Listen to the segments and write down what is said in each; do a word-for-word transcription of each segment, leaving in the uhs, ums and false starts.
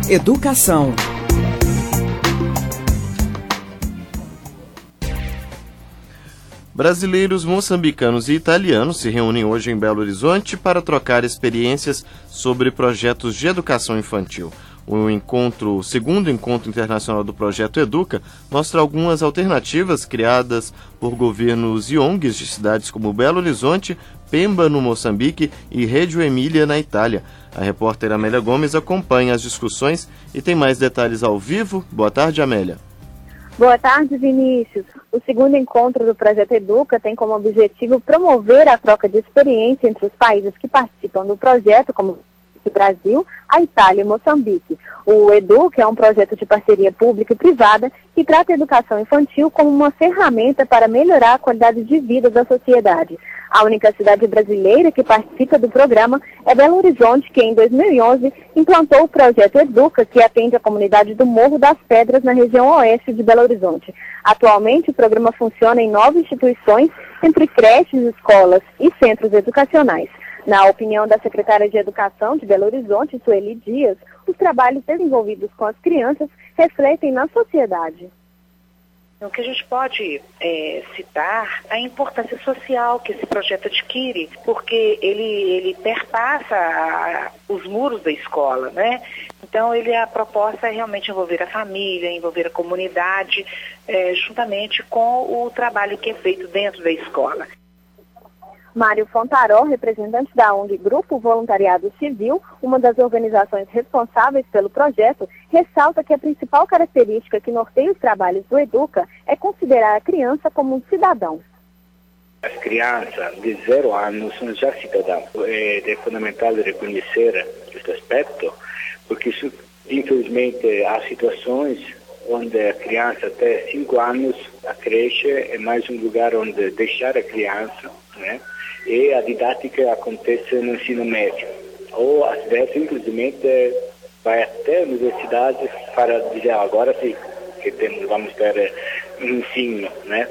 Educação. Brasileiros, moçambicanos e italianos se reúnem hoje em Belo Horizonte para trocar experiências sobre projetos de educação infantil. O encontro, o segundo encontro internacional do projeto Educa mostra algumas alternativas criadas por governos e O N Gs de cidades como Belo Horizonte, Pemba, no Moçambique, e Reggio Emília, na Itália. A repórter Amélia Gomes acompanha as discussões e tem mais detalhes ao vivo. Boa tarde, Amélia. Boa tarde, Vinícius. O segundo encontro do Projeto Educa tem como objetivo promover a troca de experiência entre os países que participam do projeto, como o Brasil, a Itália e Moçambique. O Educa é um projeto de parceria pública e privada que trata a educação infantil como uma ferramenta para melhorar a qualidade de vida da sociedade. A única cidade brasileira que participa do programa é Belo Horizonte, que em dois mil e onze implantou o projeto Educa, que atende a comunidade do Morro das Pedras, na região oeste de Belo Horizonte. Atualmente, o programa funciona em nove instituições, entre creches, escolas e centros educacionais. Na opinião da secretária de Educação de Belo Horizonte, Sueli Dias, os trabalhos desenvolvidos com as crianças refletem na sociedade. O que a gente pode é, citar a importância social que esse projeto adquire, porque ele, ele perpassa a, os muros da escola, né? Então, ele, a proposta é realmente envolver a família, envolver a comunidade, é, juntamente com o trabalho que é feito dentro da escola. Mário Fontaró, representante da O N G Grupo Voluntariado Civil, uma das organizações responsáveis pelo projeto, ressalta que a principal característica que norteia os trabalhos do Educa é considerar a criança como um cidadão. As crianças de zero anos são já cidadãos. É, é fundamental reconhecer este aspecto, porque isso, infelizmente há situações onde a criança até cinco anos, a creche é mais um lugar onde deixar a criança, né? E a didática acontece no ensino médio. Ou, às vezes, infelizmente, vai até a universidade para dizer, agora sim, que temos, vamos ter um ensino, né?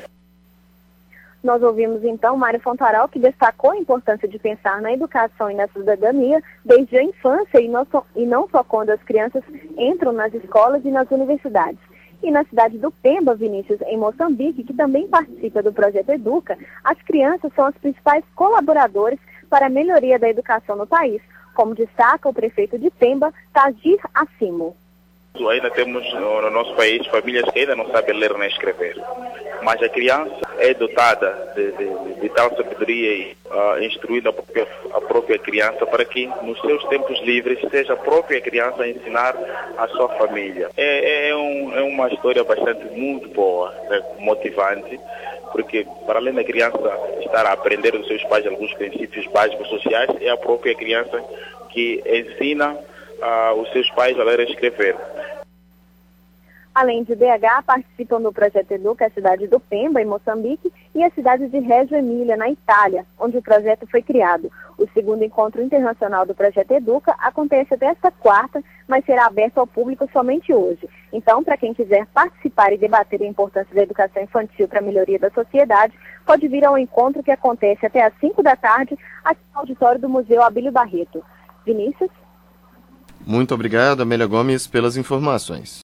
Nós ouvimos, então, Mário Fontaró, que destacou a importância de pensar na educação e na cidadania desde a infância e não só, e não só quando as crianças entram nas escolas e nas universidades. E na cidade do Pemba, Vinícius, em Moçambique, que também participa do projeto Educa, as crianças são os principais colaboradores para a melhoria da educação no país, como destaca o prefeito de Pemba, Tagir Assimo. Ainda temos no nosso país famílias que ainda não sabem ler nem escrever, mas a criança é dotada de, de, de tal sabedoria e uh, instruindo a própria, a própria criança para que nos seus tempos livres seja a própria criança a ensinar a sua família. É, é, um, é uma história bastante muito boa, né, motivante, porque para além da criança estar a aprender dos seus pais alguns princípios básicos sociais, é a própria criança que ensina uh, os seus pais a ler e escrever. Além de B H, participam do projeto Educa a cidade do Pemba, em Moçambique, e a cidade de Reggio Emília, na Itália, onde o projeto foi criado. O segundo encontro internacional do projeto Educa acontece até esta quarta, mas será aberto ao público somente hoje. Então, para quem quiser participar e debater a importância da educação infantil para a melhoria da sociedade, pode vir ao encontro que acontece até às cinco da tarde, aqui no auditório do Museu Abílio Barreto. Vinícius? Muito obrigado, Amélia Gomes, pelas informações.